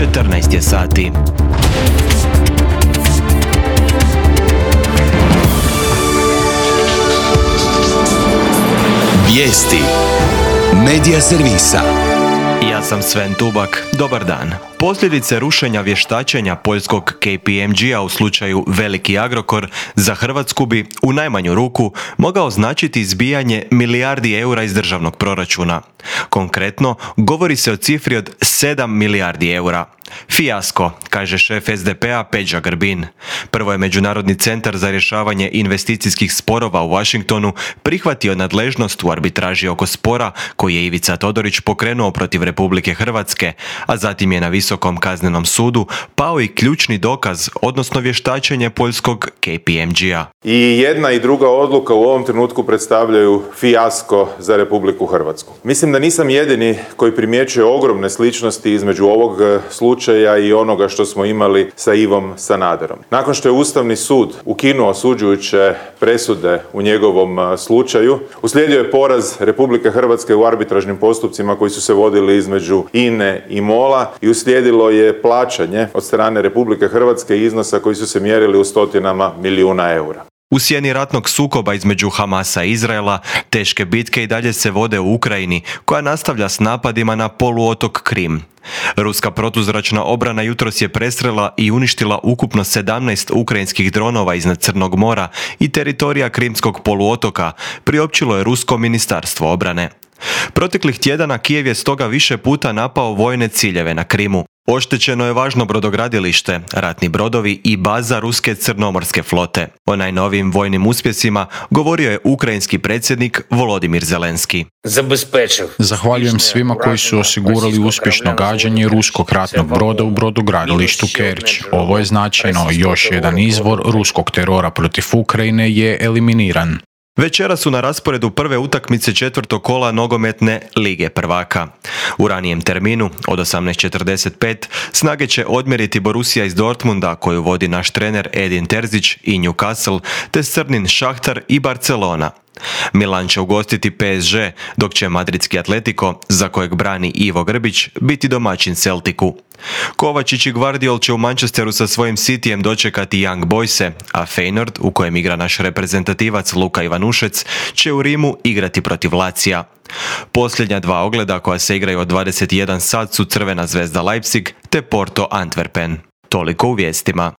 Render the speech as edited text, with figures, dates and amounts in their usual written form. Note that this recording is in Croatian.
14 je sati. Vijesti Medija servisa. Ja sam Sven Tubak. Dobar dan. Posljedice rušenja vještačenja poljskog KPMG-a u slučaju Veliki Agrokor za Hrvatsku bi, u najmanju ruku, mogao značiti izbijanje milijardi eura iz državnog proračuna. Konkretno, govori se o cifri od 7 milijardi eura. Fijasko, kaže šef SDP-a Peđa Grbin. Prvo je Međunarodni centar za rješavanje investicijskih sporova u Washingtonu prihvatio nadležnost u arbitraži oko spora koji je Ivica Todorić pokrenuo protiv Republike Hrvatske, a zatim je na Visokom kaznenom sudu pao i ključni dokaz, odnosno vještačenje poljskog KPMG-a. I jedna i druga odluka u ovom trenutku predstavljaju fijasko za Republiku Hrvatsku. Mislim da nisam jedini koji primjećuje ogromne sličnosti između ovog slučaja i onoga što smo imali sa Ivom Sanaderom. Nakon što je Ustavni sud ukinuo osuđujuće presude u njegovom slučaju, uslijedio je poraz Republike Hrvatske u arbitražnim postupcima koji su se vodili između INE i MOL-a i uslijedilo je plaćanje od strane Republike Hrvatske iznosa koji su se mjerili u stotinama milijuna eura. U sjeni ratnog sukoba između Hamasa i Izraela, teške bitke i dalje se vode u Ukrajini, koja nastavlja s napadima na poluotok Krim. Ruska protuzračna obrana jutros je presrela i uništila ukupno 17 ukrajinskih dronova iznad Crnog mora i teritorija Krimskog poluotoka, priopćilo je Rusko ministarstvo obrane. Proteklih tjedana Kijev je stoga više puta napao vojne ciljeve na Krimu. Oštećeno je važno brodogradilište, ratni brodovi i baza ruske crnomorske flote. O najnovijim vojnim uspjesima govorio je ukrajinski predsjednik Volodimir Zelenski. Zahvaljujem svima koji su osigurali uspješno gađanje ruskog ratnog broda u brodogradilištu Kerč. Ovo je značajno, još jedan izvor ruskog terora protiv Ukrajine je eliminiran. Večera su na rasporedu prve utakmice četvrtog kola nogometne Lige prvaka. U ranijem terminu, od 18:45, snage će odmjeriti Borussia iz Dortmunda, koju vodi naš trener Edin Terzić, i Newcastle, te Srnin Šahtar i Barcelona. Milan će ugostiti PSG, dok će madridski Atletico, za kojeg brani Ivo Grbić, biti domaćin Celticu. Kovačić i Gvardiol će u Manchesteru sa svojim Cityjem dočekati Young Boyse, a Feyenoord, u kojem igra naš reprezentativac Luka Ivanušec, će u Rimu igrati protiv Lazija. Posljednja dva ogleda koja se igraju od 21 sat su Crvena zvezda Leipzig te Porto Antwerpen. Toliko u vijestima.